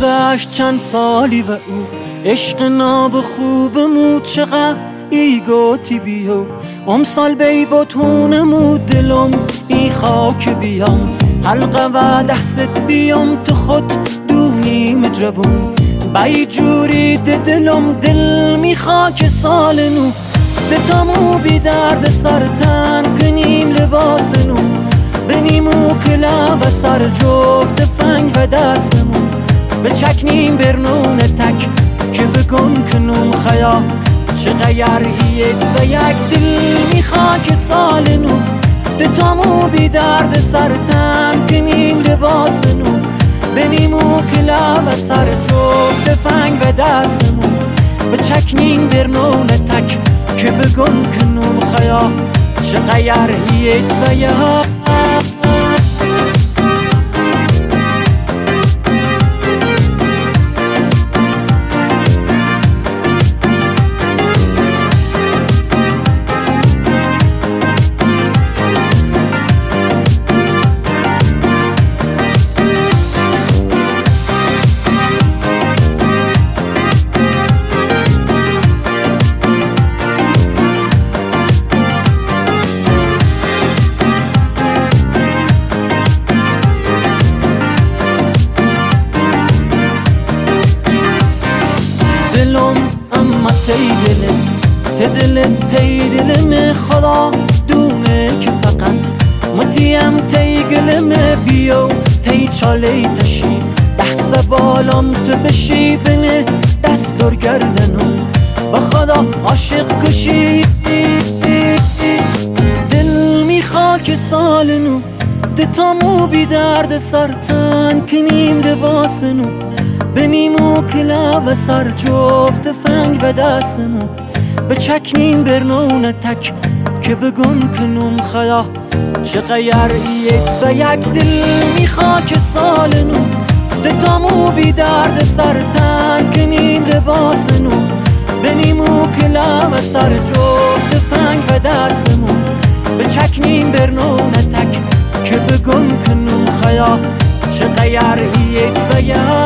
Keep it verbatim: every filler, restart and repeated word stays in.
گذشت چند سالی و او عشق ناب خوبمو چقدر ای گوتی بیو امسال بی بطونمو دلم ای خاک بیام حلقه و دست بیام تو خود دونیم جوون بای جوری دلم دل میخوا که سال نو به تامو بی درد سر تن کنیم لباس نو بنیمو کلا و سر جفت فنگ و دستمون بچکنیم برنون تک که بگن کنم خیا چه غیر یک و یک دل میخوا که سال نو به تامو بی درد سر تن کنیم لباس نو بنیمو کلا و سر جفت فنگ و دستمون بچکنیم برنون تک که بگن کنم خیا چه غیر یک و یک دلم اما تی دلت تی دلت تی دلم خدا دونه که فقط متیم تی گلم بیو تی چالی تشی دست بالام تو بشی بنه دست دور گردنم با خدا عاشق کشی دل میخوا که سال نو دتامو بی درد سرتن کنیم لباس نو بنیمو کلا و سر جفت فنگ و دستمون بچکنیم برنون تک که بگن کنم خدا چه غیر یک و یک دل میخوا که سال نو دتامو بی درد سر تن کنیم لباس نو بنیمو کلا و سر جفت فنگ و دستمون بچکنیم برنون تک که بگن کنم خدا چه غیر یک و یک